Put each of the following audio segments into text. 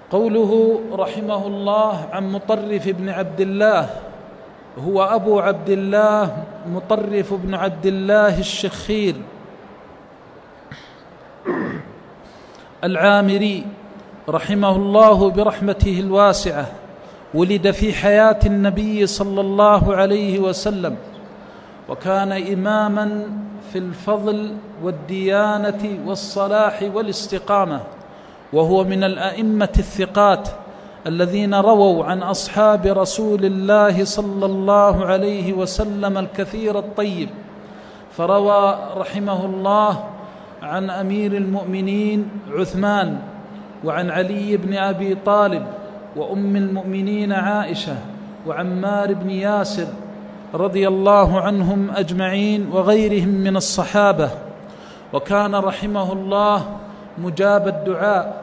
قوله رحمه الله عن مطرف بن عبد الله، هو أبو عبد الله مطرف بن عبد الله الشخير العامري رحمه الله برحمته الواسعة. ولد في حياة النبي صلى الله عليه وسلم، وكان إماما في الفضل والديانة والصلاح والاستقامة، وهو من الأئمة الثقات الذين رووا عن أصحاب رسول الله صلى الله عليه وسلم الكثير الطيب. فروى رحمه الله عن أمير المؤمنين عثمان، وعن علي بن أبي طالب، وأم المؤمنين عائشة، وعمار بن ياسر رضي الله عنهم أجمعين، وغيرهم من الصحابة. وكان رحمه الله مجاب الدعاء،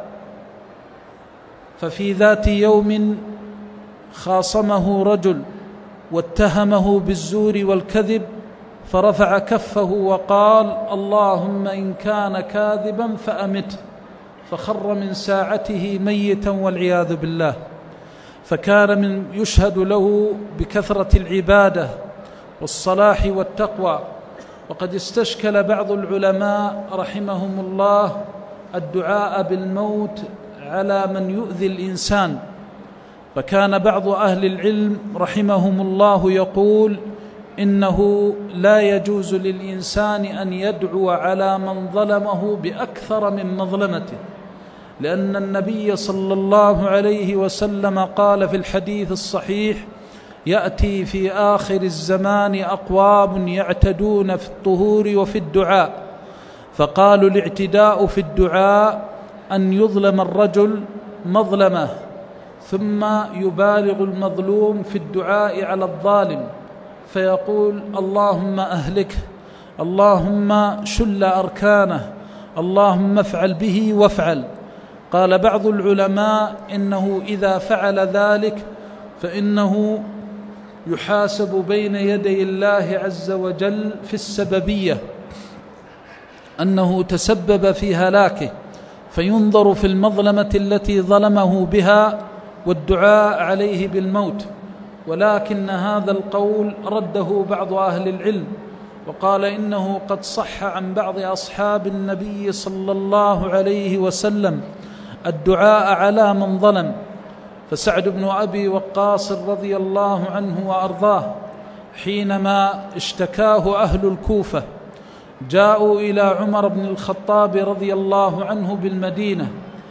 ففي ذات يوم خاصمه رجل واتهمه بالزور والكذب، فرفع كفه وقال: اللهم إن كان كاذبا فأمته، فخر من ساعته ميتا والعياذ بالله. فكان من يشهد له بكثرة العبادة والصلاح والتقوى. وقد استشكل بعض العلماء رحمهم الله الدعاء بالموت على من يؤذي الإنسان، فكان بعض أهل العلم رحمهم الله يقول: إنه لا يجوز للإنسان أن يدعو على من ظلمه بأكثر من مظلمته، لأن النبي صلى الله عليه وسلم قال في الحديث الصحيح: يأتي في آخر الزمان أقوام يعتدون في الطهور وفي الدعاء. فقالوا: الاعتداء في الدعاء أن يظلم الرجل مظلمة ثم يبالغ المظلوم في الدعاء على الظالم، فيقول: اللهم أهلكه، اللهم شل أركانه، اللهم افعل به وافعل. قال بعض العلماء: إنه إذا فعل ذلك فإنه يحاسب بين يدي الله عز وجل في السببية، أنه تسبب في هلاكه، فينظر في المظلمة التي ظلمه بها والدعاء عليه بالموت. ولكن هذا القول رده بعض أهل العلم، وقال: إنه قد صح عن بعض أصحاب النبي صلى الله عليه وسلم الدعاء على من ظلم. فسعد بن أبي وقاص رضي الله عنه وأرضاه حينما اشتكاه أهل الكوفة جاءوا إلى عمر بن الخطاب رضي الله عنه بالمدينة،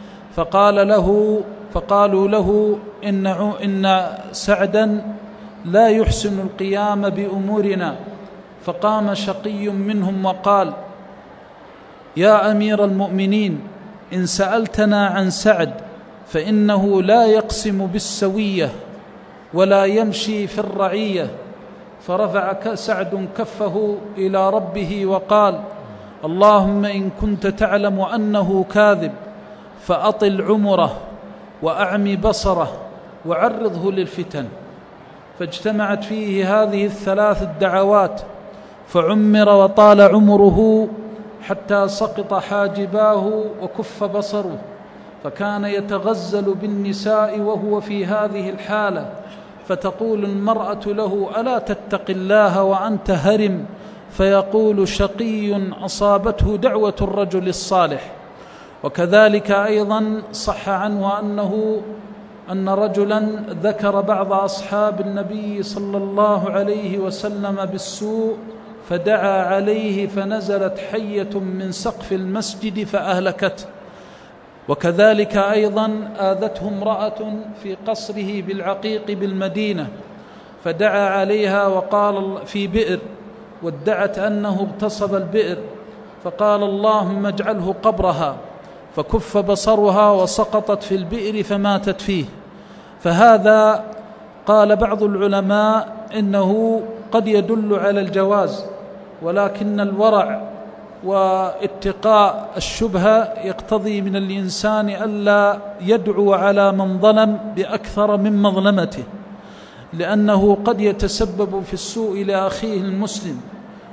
فقالوا له: إن سعدا لا يحسن القيام بأمورنا. فقام شقي منهم وقال: يا أمير المؤمنين، إن سألتنا عن سعد فإنه لا يقسم بالسوية ولا يمشي في الرعية. فرفع سعد كفه إلى ربه وقال: اللهم إن كنت تعلم أنه كاذب فأطل عمره وأعمي بصره وعرضه للفتن. فاجتمعت فيه هذه الثلاث الدعوات، فعمر وطال عمره حتى سقط حاجباه وكف بصره، فكان يتغزل بالنساء وهو في هذه الحالة، فتقول المرأة له: ألا تتق الله وأنت هرم؟ فيقول: شقي أصابته دعوة الرجل الصالح. وكذلك أيضا صح عنه أن رجلا ذكر بعض أصحاب النبي صلى الله عليه وسلم بالسوء، فدعا عليه فنزلت حية من سقف المسجد فأهلكته. وكذلك أيضا آذته امرأة في قصره بالعقيق بالمدينة، فدعا عليها وقال في بئر، وادعت أنه اغتصب البئر، فقال: اللهم اجعله قبرها، فكف بصرها وسقطت في البئر فماتت فيه. فهذا قال بعض العلماء إنه قد يدل على الجواز، ولكن الورع واتقاء الشبهة يقتضي من الإنسان ألا يدعو على من ظلم بأكثر من مظلمته، لأنه قد يتسبب في السوء لأخيه المسلم.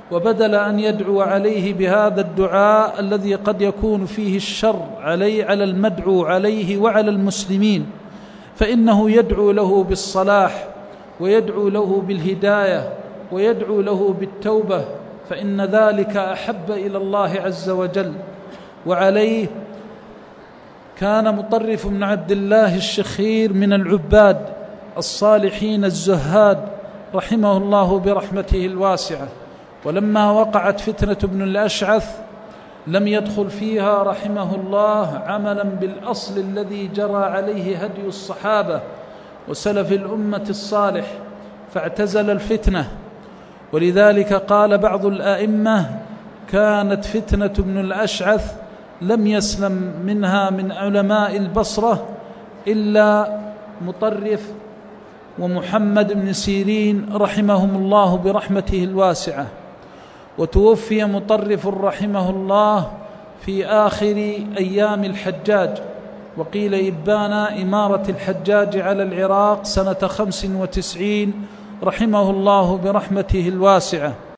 وبدل أن يدعو عليه بهذا الدعاء الذي قد يكون فيه الشر على المدعو عليه وعلى المسلمين، فإنه يدعو له بالصلاح ويدعو له بالهداية ويدعو له بالتوبة، فإن ذلك أحب إلى الله عز وجل. وعليه كان مطرف بن عبد الله الشخير من العباد الصالحين الزهاد رحمه الله برحمته الواسعة، ولما وقعت فتنة ابن الأشعث لم يدخل فيها رحمه الله عملا بالأصل الذي جرى عليه هدي الصحابة وسلف الأمة الصالح، فاعتزل الفتنة. ولذلك قال بعض الأئمة: كانت فتنة ابن الأشعث لم يسلم منها من علماء البصرة إلا مطرف ومحمد بن سيرين رحمهم الله برحمته الواسعة. وتوفي مطرف رحمه الله في آخر أيام الحجاج، وقيل إبان إمارة الحجاج على العراق سنة 95 رحمه الله برحمته الواسعة.